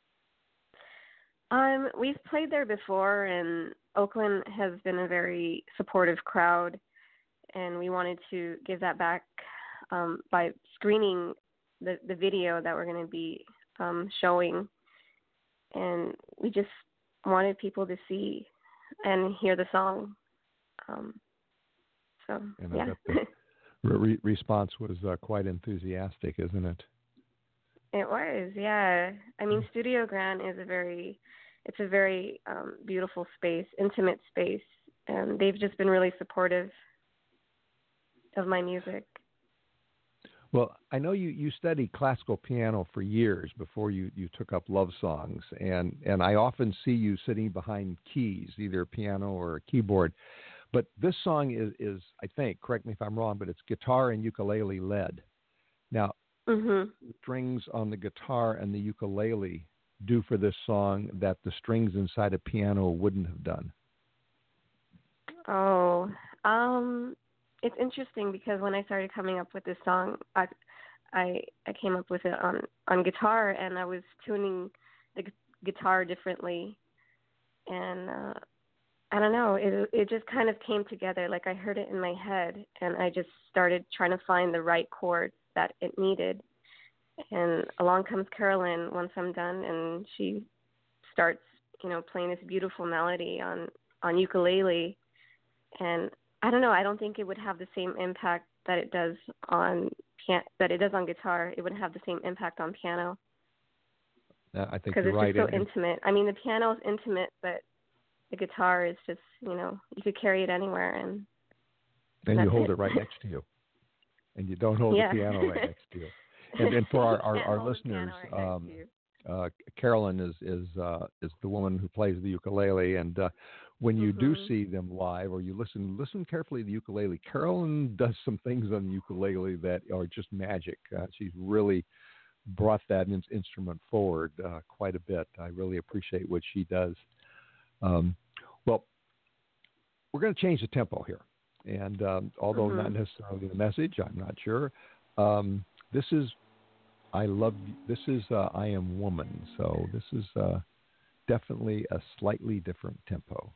Um, we've played there before, and Oakland has been a very supportive crowd, and we wanted to give that back um, by screening the, the video that we're going to be um, showing. And we just wanted people to see and hear the song. Um, so,
and
yeah.
I bet the re- response was uh, quite enthusiastic, isn't it?
It was, yeah. I mean, Studio Grand is a very, it's a very um, beautiful space, intimate space, and they've just been really supportive of my music.
Well, I know you, you studied classical piano for years before you, you took up love songs, and, and I often see you sitting behind keys, either a piano or a keyboard. But this song is, is I think, correct me if I'm wrong, but it's guitar and ukulele led. Now,
mm-hmm.
strings on the guitar and the ukulele do for this song that the strings inside a piano wouldn't have done?
Oh, um... it's interesting because when I started coming up with this song, I, I, I came up with it on, on guitar, and I was tuning the gu- guitar differently, and uh, I don't know, it it just kind of came together. Like I heard it in my head, and I just started trying to find the right chords that it needed. And along comes Carolyn once I'm done, and she starts, you know, playing this beautiful melody on, on ukulele, and I don't know. I don't think it would have the same impact that it does on pian- that it does on guitar. It wouldn't have the same impact on piano.
Uh, I think
because
you're
it's
right.
just so
and,
intimate. I mean, the piano is intimate, but the guitar is just, you know, you could carry it anywhere, and
and you hold
it.
it right next to you, and you don't hold
yeah.
the piano right next to you. And, and for our our, our
hold the
listeners,
right
um, uh, Carolyn is is uh, is the woman who plays the ukulele, and uh, when you
mm-hmm.
do see them live, or you listen listen carefully to the ukulele, Carolyn does some things on the ukulele that are just magic. Uh, she's really brought that in- instrument forward uh, quite a bit. I really appreciate what she does. Um, well, we're going to change the tempo here, and um, although
mm-hmm.
not necessarily the message, I'm not sure. Um, this is I love this is uh, I Am Woman, so this is uh, definitely a slightly different tempo.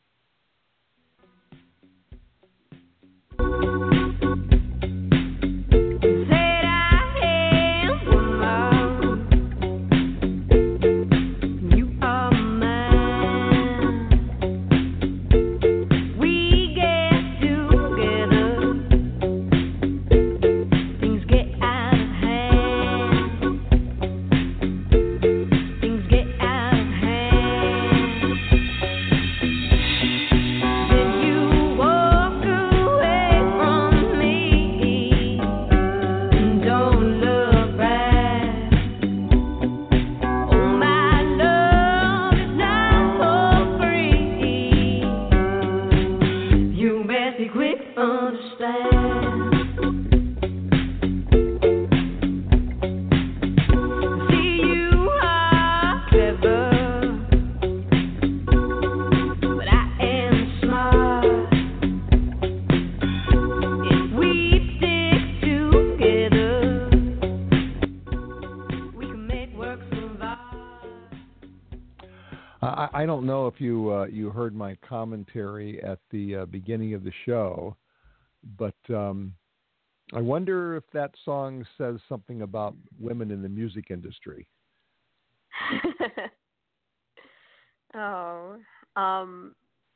I don't know if you uh, you heard my commentary at the uh, beginning of the show, but um, I wonder if that song says something about women in the music industry.
oh, um,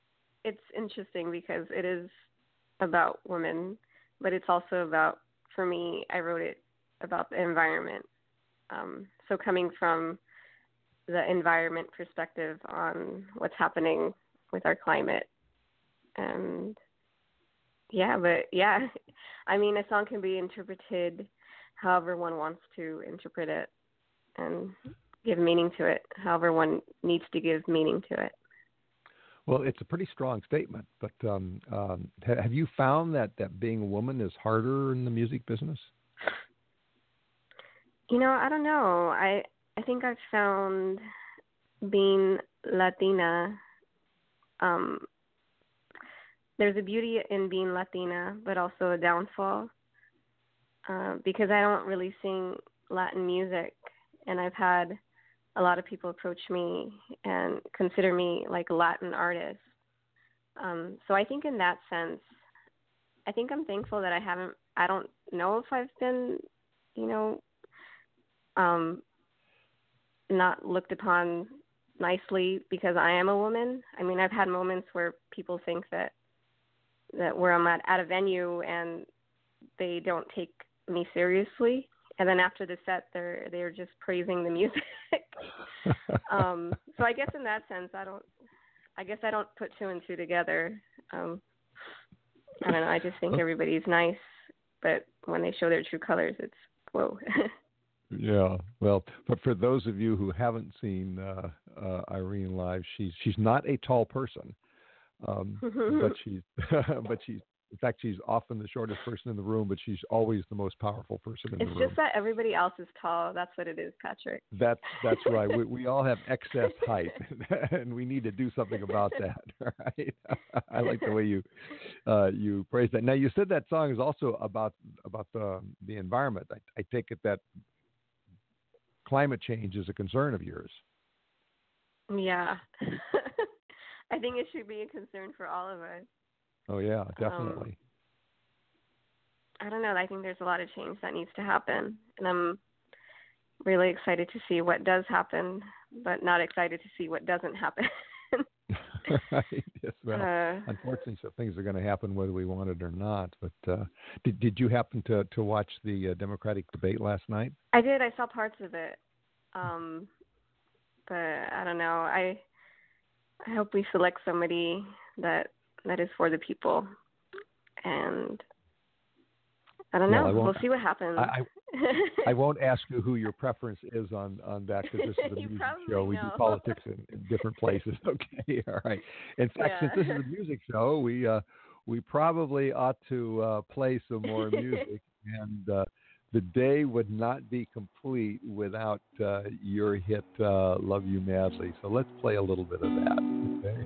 it's interesting because it is about women, but it's also about, for me, I wrote it about the environment. Um, so coming from the environment perspective on what's happening with our climate. And yeah, but yeah, I mean, a song can be interpreted however one wants to interpret it and give meaning to it, however one needs to give meaning to it.
Well, it's a pretty strong statement, but um, um, ha- have you found that, that being a woman is harder in the music business?
You know, I don't know. I I think I've found being Latina, um, there's a beauty in being Latina, but also a downfall, uh, because I don't really sing Latin music, and I've had a lot of people approach me and consider me like a Latin artist. Um, so I think in that sense, I think I'm thankful that I haven't, I don't know if I've been, you know, um, not looked upon nicely because I am a woman. I mean, I've had moments where people think that, that where I'm at, at a venue and they don't take me seriously. And then after the set, they're they're just praising the music. um, so I guess in that sense, I don't. I guess I don't put two and two together. Um, I don't know. I just think everybody's nice, but when they show their true colors, it's whoa.
Yeah. Well, but for those of you who haven't seen uh, uh, Irene live, she's she's not a tall person, um, but she's but she's. In fact, she's often the shortest person in the room, but she's always the most powerful person in
it's
the room.
It's just that everybody else is tall. That's what it is, Patrick.
That's that's right. We we all have excess height, and we need to do something about that. Right? I like the way you uh, you praise that. Now, you said that song is also about about the the environment. I, I take it that climate change is a concern of yours.
Yeah, I think it should be a concern for all of us.
Oh, yeah, definitely.
Um, I don't know. I think there's a lot of change that needs to happen. And I'm really excited to see what does happen, but not excited to see what doesn't happen.
Right. Yes, well,
uh,
unfortunately, so things are going to happen whether we want it or not. But uh, did, did you happen to, to watch the uh, Democratic debate last night?
I did. I saw parts of it. Um, but I don't know. I I hope we select somebody that that is for the people, and I don't know.
Well, I
we'll see what happens.
I, I, I won't ask you who your preference is on, on that because this is a music show. We
know.
do politics in, in different places. Okay, all right. In fact,
Yeah.
since this is a music show, we uh, we probably ought to uh, play some more music, and uh, the day would not be complete without uh, your hit uh, "Love You Madly." So let's play a little bit of that. Okay.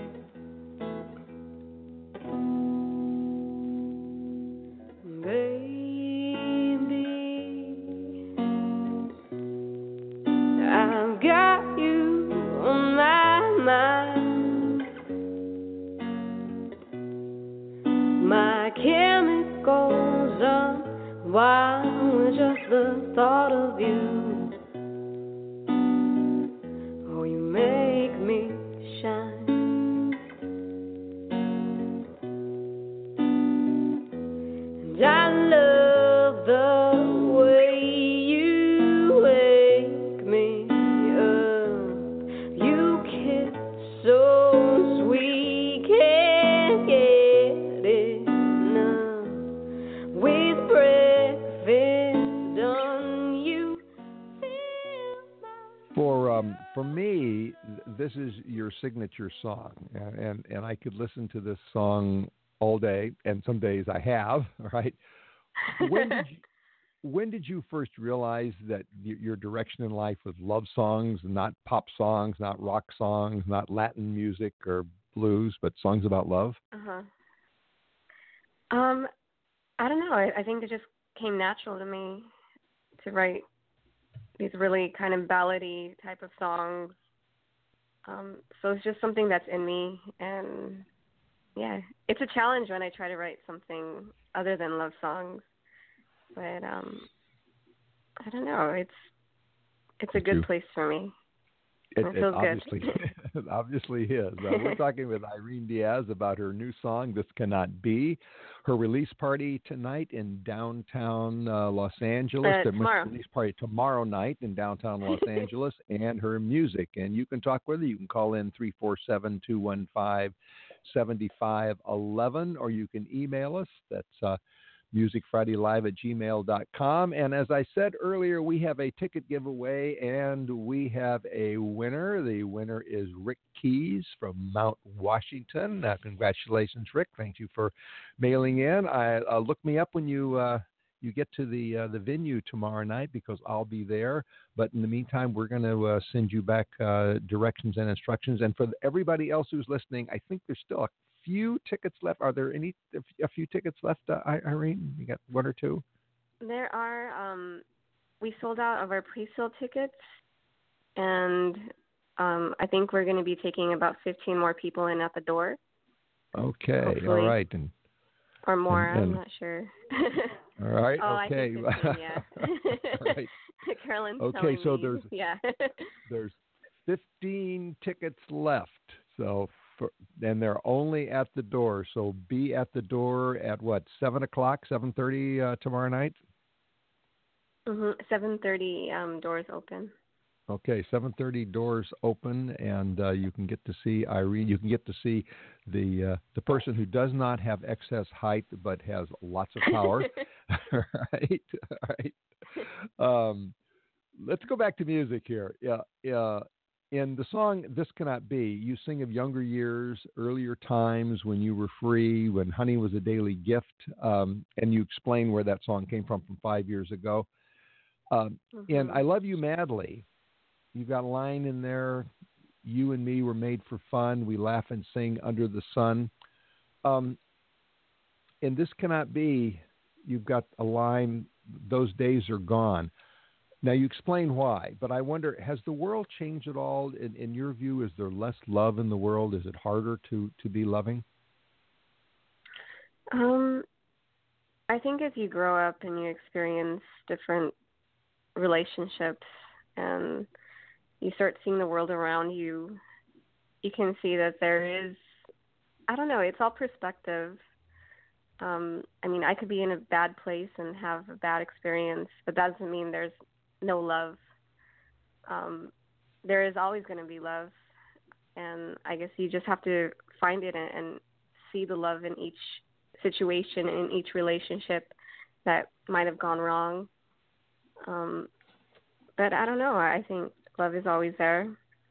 Why was just the thought of you? Oh, you make me shine. And I love the way you wake me up. You kiss so sweet, can't get enough. With breath
For um, for me, this is your signature song, and, and and I could listen to this song all day, and some days I have. Right? When did you, when did you first realize that y- your direction in life was love songs, not pop songs, not rock songs, not Latin music or blues, but songs about love?
Uh huh. Um, I don't know. I, I think it just came natural to me to write these really kind of ballady type of songs. Um, so it's just something that's in me. And yeah, it's a challenge when I try to write something other than love songs. But um, I don't know. It's it's a good place for me.
It,
It
it
feels
obviously,
good.
it obviously is. Uh, we're talking with Irene Diaz about her new song, This Cannot Be, her release party tonight in downtown uh, Los Angeles,
Uh,
the
tomorrow.
release party tomorrow night in downtown Los Angeles, and her music. And you can talk with her. You can call in three four seven, two one five, seven five one one, or you can email us. That's uh, music friday live at gmail dot com. And as I said earlier, we have a ticket giveaway, and we have a winner. The winner is Rick Keys from Mount Washington. Uh, congratulations, Rick. Thank you for mailing in. I, uh, look me up when you uh, you get to the uh, the venue tomorrow night, because I'll be there. But in the meantime, we're going to uh, send you back uh, directions and instructions. And for everybody else who's listening, I think there's still a few tickets left. Are there any a few tickets left, uh, Irene? You got one or two?
There are. Um, we sold out of our pre-sale tickets, and um, I think we're going to be taking about fifteen more people in at the door.
Okay,
Hopefully.
all right, and
or more.
and, and,
I'm not sure.
all right,
oh,
okay.
I think fifteen, yeah.
all right.
Carolyn's
Okay,
telling
so
me.
there's
yeah.
there's fifteen tickets left. So. For, and they're only at the door. So be at the door at what, seven o'clock, seven thirty uh, tomorrow night.
Mm-hmm. Seven thirty. Um, doors open.
Okay, seven thirty doors open, and uh, you can get to see Irene. You can get to see the uh, the person who does not have excess height but has lots of power. All right, all right. Um, let's go back to music here. Yeah, yeah. In the song This Cannot Be, you sing of younger years, earlier times when you were free, when honey was a daily gift, um, and you explain where that song came from from five years ago. Um,
mm-hmm.
In I Love You Madly, you've got a line in there, you and me were made for fun, we laugh and sing under the sun. Um, in This Cannot Be, you've got a line, those days are gone. Now, you explain why, but I wonder, has the world changed at all? In, in your view, is there less love in the world? Is it harder to, to be loving?
Um, I think as you grow up and you experience different relationships and you start seeing the world around you, you can see that there is, I don't know, it's all perspective. Um, I mean, I could be in a bad place and have a bad experience, but that doesn't mean there's no love. Um, there is always going to be love, and I guess you just have to find it and, and see the love in each situation, in each relationship that might have gone wrong. Um, but I don't know. I think love is always there,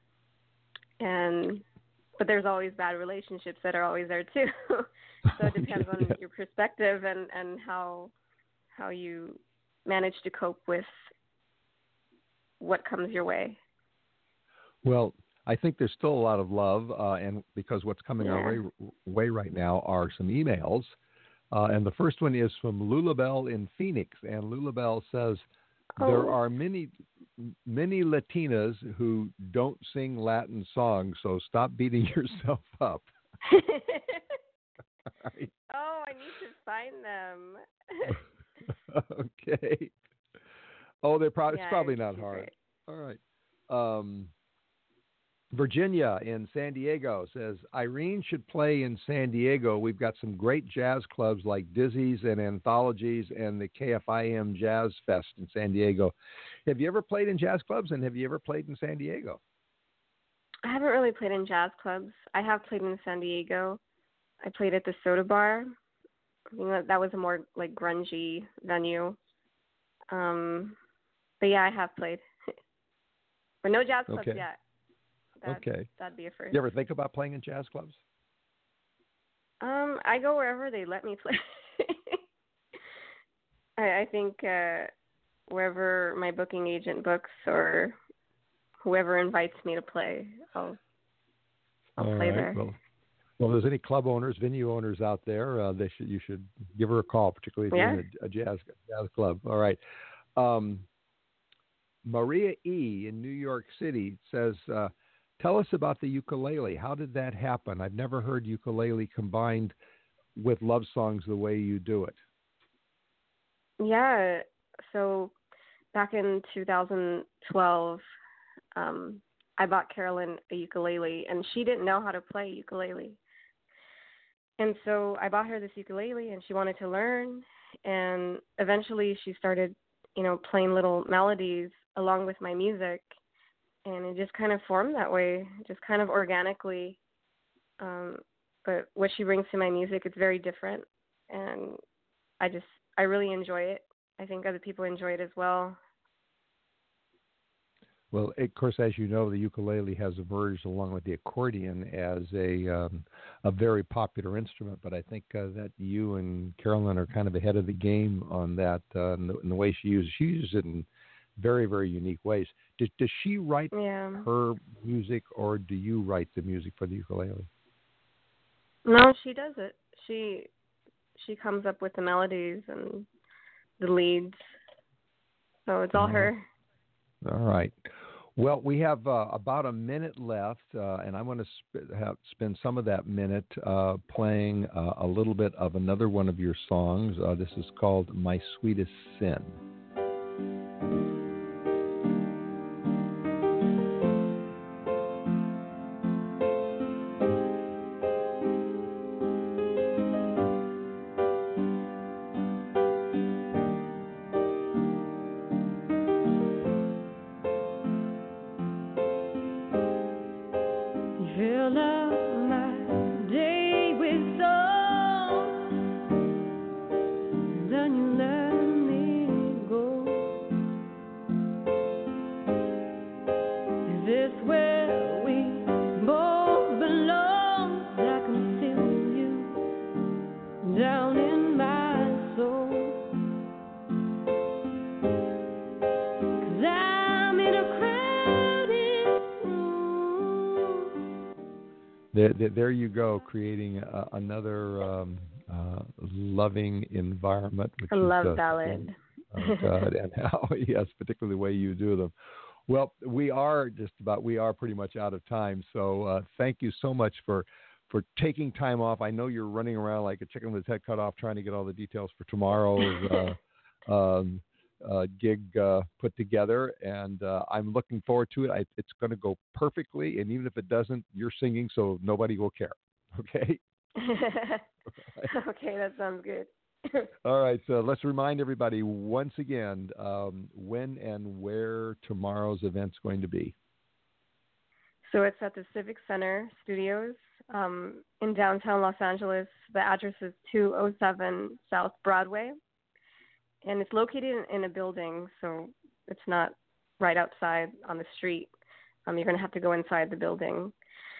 and but there's always bad relationships that are always there too. So it depends on
yeah.
your perspective and, and how how you manage to cope with what comes your way.
Well, I think there's still a lot of love, uh, and because what's coming
yeah.
our way, way right now are some emails. Uh, and the first one is from Lulabelle in Phoenix. And Lulabelle says,
oh.
there are many, many Latinas who don't sing Latin songs, so stop beating yourself up. Right.
Oh, I need to find them.
Okay. Oh, they're pro-
yeah,
it's probably not hard. All right. Um, Virginia in San Diego says, Irene should play in San Diego. We've got some great jazz clubs like Dizzy's and Anthologies and the K F I M Jazz Fest in San Diego. Have you ever played in jazz clubs, and have you ever played in San Diego?
I haven't really played in jazz clubs. I have played in San Diego. I played at the Soda Bar. I think that, that was a more like grungy venue. Um, but yeah, I have played. But no jazz clubs
okay.
yet. That,
okay.
That'd be a first.
You ever think about playing in jazz clubs?
Um, I go wherever they let me play. I, I think uh, wherever my booking agent books or whoever invites me to play, I'll I'll
All
play
right.
there.
Well, well, if there's any club owners, venue owners out there, uh, they should you should give her a call, particularly if
yeah.
you're in a, a jazz jazz club. All right. Um, Maria E. in New York City says, uh, tell us about the ukulele. How did that happen? I've never heard ukulele combined with love songs the way you do it.
Yeah. So back in two thousand twelve, um, I bought Carolyn a ukulele, and she didn't know how to play ukulele. And so I bought her this ukulele, and she wanted to learn. And eventually she started, you know, playing little melodies along with my music. And it just kind of formed that way, just kind of organically. Um, but what she brings to my music, it's very different. And I just, I really enjoy it. I think other people enjoy it as well.
Well, of course, as you know, the ukulele has emerged along with the accordion as a um, a very popular instrument. But I think uh, that you and Carolyn are kind of ahead of the game on that, uh, in, the, in the way she uses. She uses it in very, very unique ways. Does, does she write
yeah.
her music, or do you write the music for the ukulele?
No, she does it. She she comes up with the melodies and the leads. So it's all uh-huh. her.
All right. Well, we have uh, about a minute left, uh, and I want to sp- have, spend some of that minute uh, playing uh, a little bit of another one of your songs. Uh, this is called My Sweetest Sin. There, there, there you go, creating uh, another um, uh, loving environment. Which
a
is,
love
uh,
ballad.
Oh, God, and how, yes, particularly the way you do them. Well, we are just about, we are pretty much out of time. So uh, thank you so much for, for taking time off. I know you're running around like a chicken with its head cut off trying to get all the details for tomorrow's uh, um, uh, gig uh, put together, and uh, I'm looking forward to it. I, it's going to go perfectly, and even if it doesn't, you're singing, so nobody will care. Okay?
Okay, that sounds good.
All right, so let's remind everybody once again um, when and where tomorrow's event's going to be.
So it's at the Civic Center Studios um, in downtown Los Angeles. The address is two oh seven South Broadway. And it's located in, in a building, so it's not right outside on the street. Um, you're going to have to go inside the building.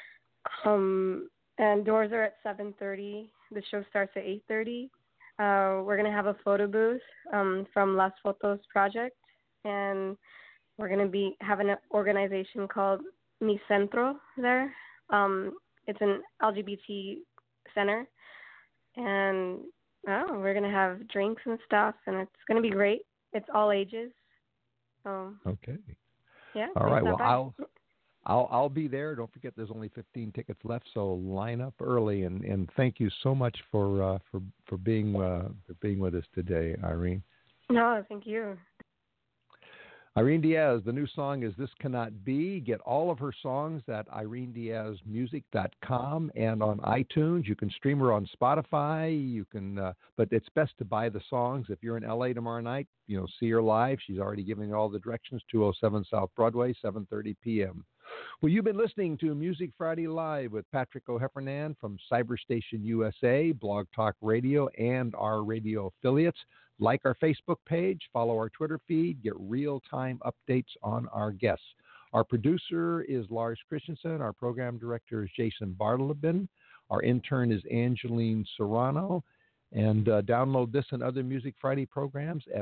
Um, and doors are at seven thirty. The show starts at eight thirty. Uh, we're going to have a photo booth um, from Las Fotos Project. And we're going to be having an organization called Mi Centro there. Um, it's an L G B T center. And oh, we're going to have drinks and stuff, and it's going to be great. It's all ages. So,
okay.
Yeah.
All right. Well, I'll, I'll I'll be there. Don't forget, there's only fifteen tickets left, so line up early. And, and thank you so much for uh, for for being uh, for being with us today, Irene.
No, thank you.
Irene Diaz, the new song is This Cannot Be. Get all of her songs at irene diaz music dot com and on iTunes. You can stream her on Spotify. You can, uh, but it's best to buy the songs. If you're in L A tomorrow night, you know, see her live. She's already giving all the directions. two oh seven South Broadway, seven thirty p.m. Well, you've been listening to Music Friday Live with Patrick O'Heffernan from Cyberstation U S A, Blog Talk Radio, and our radio affiliates. Like our Facebook page, follow our Twitter feed, get real-time updates on our guests. Our producer is Lars Christensen. Our program director is Jason Bartleben. Our intern is Angeline Serrano. And uh, download this and other Music Friday programs at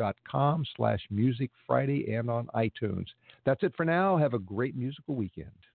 blogtalkradio.com slash Music Friday and on iTunes. That's it for now. Have a great musical weekend.